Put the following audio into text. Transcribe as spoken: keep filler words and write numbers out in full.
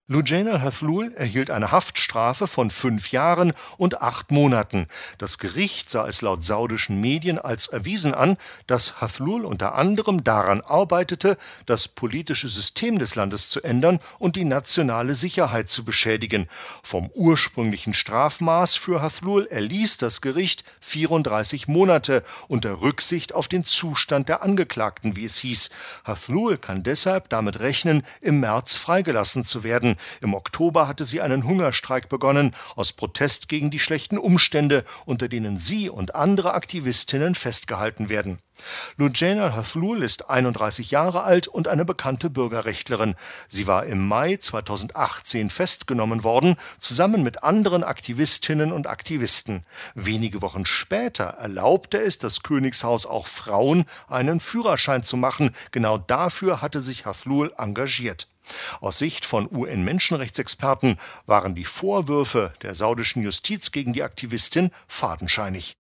Lujaina al-Hathloul erhielt eine Haftstrafe von fünf Jahren und acht Monaten. Das Gericht sah es laut saudischen Medien als erwiesen an, dass Hathloul unter anderem daran arbeitete, das politische System des Landes zu ändern und die nationale Sicherheit zu beschädigen. Vom ursprünglichen Strafmaß für Hathloul erließ das Gericht vierunddreißig Monate unter Rücksicht auf den Zustand der Angeklagten, wie es hieß. Hathloul kann deshalb damit rechnen, im März freigelassen zu werden. Im Oktober hatte sie einen Hungerstreik begonnen, aus Protest gegen die schlechten Umstände, unter denen sie und andere Aktivistinnen festgehalten werden. Lujaina al-Hathloul ist einunddreißig Jahre alt und eine bekannte Bürgerrechtlerin. Sie war im Mai zweitausendachtzehn festgenommen worden, zusammen mit anderen Aktivistinnen und Aktivisten. Wenige Wochen später erlaubte es das Königshaus auch Frauen, einen Führerschein zu machen. Genau dafür hatte sich Hathloul engagiert. Aus Sicht von U N-Menschenrechtsexperten waren die Vorwürfe der saudischen Justiz gegen die Aktivistin fadenscheinig.